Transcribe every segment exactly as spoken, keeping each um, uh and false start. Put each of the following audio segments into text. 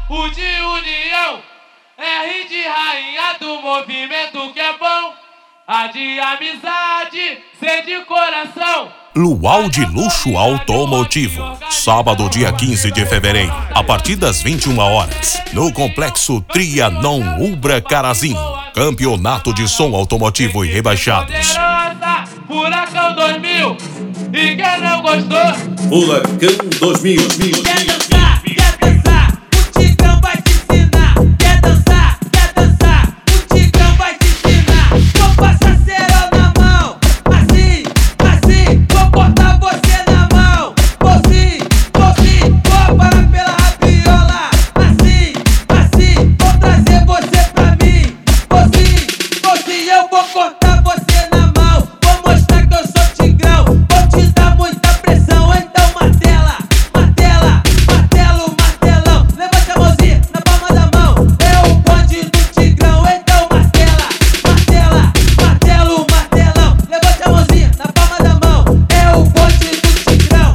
U de união, R de rainha do movimento que é bom, A de amizade, C de coração. Luau de Luxo Automotivo, sábado, dia quinze de fevereiro, a partir das vinte e uma horas, no Complexo Trianon Ubra Carazinho. Campeonato de som automotivo e rebaixados. Furacão dois mil, e quem não gostou? Furacão dois mil. Quer dançar, quer dançar, o Tigrão vai te ensinar. Quer dançar, quer dançar, o Tigrão vai te ensinar. Vou passar cerol na mão, assim, assim, vou botar você na mão. Vou sim, vou sim, vou parar pela rabiola. Assim, assim, vou trazer você pra mim. Vou sim, vou sim, eu vou cortar você na mão. Vou mostrar que eu sou Tigrão, vou te dar muita pressão. Então martela, martela, martelo, martelão. Levanta a mãozinha na palma da mão. É o bonde do Tigrão, então martela, martela, martelo, martelão. Levanta a mãozinha na palma da mão. É o bonde do Tigrão.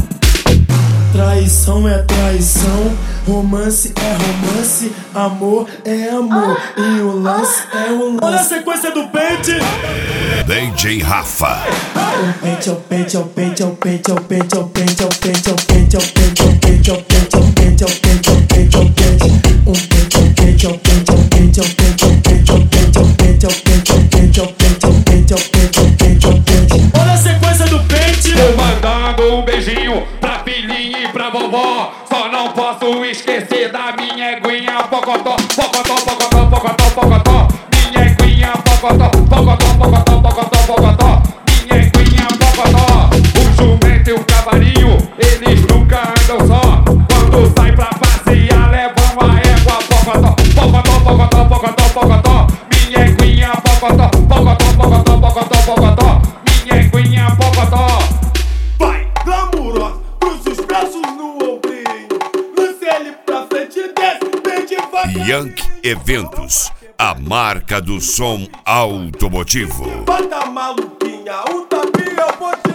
Traição é traição, romance é romance, amor é amor, e o lance é o lance. Olha a sequência do pente. D J Rafa. O pente, o pente, o pente, o pente, o pente, o pente, o pente, o pente, o pente, o pente, o pente, o pente, o pente, o pente, o pente. Um pente, o pente, o pente, o pente, o pente, o pente, o pente, o pente, o pente, o pente, o pente, o pente, o pente, o pente, o pente. Olha a sequência do pente. Tô mandando um beijinho pra filhinha e pra vovó. Só não posso esquecer da minha eguinha pocotó, pocotó, pocotó, pocotó, pocotó. Minha eguinha pocotó, pocotó, pocotó, pocotó, pocotó. Minha eguinha pocotó. O jumento e o cavalinho, eles nunca andam só. Quando sai pra passear, levam a égua pocotó, pocotó, pocotó, pocotó, pocotó. Minha eguinha pocotó, pocotó, pocotó, pocotó, pocotó. Minha eguinha pocotó. Vai, glamurosa, cruza os braços no ombrinho. Lance ele pra frente e desce bem devagar. Yankee Eventos, a marca do som automotivo. Bota a maluquinha, um tapinha eu vou te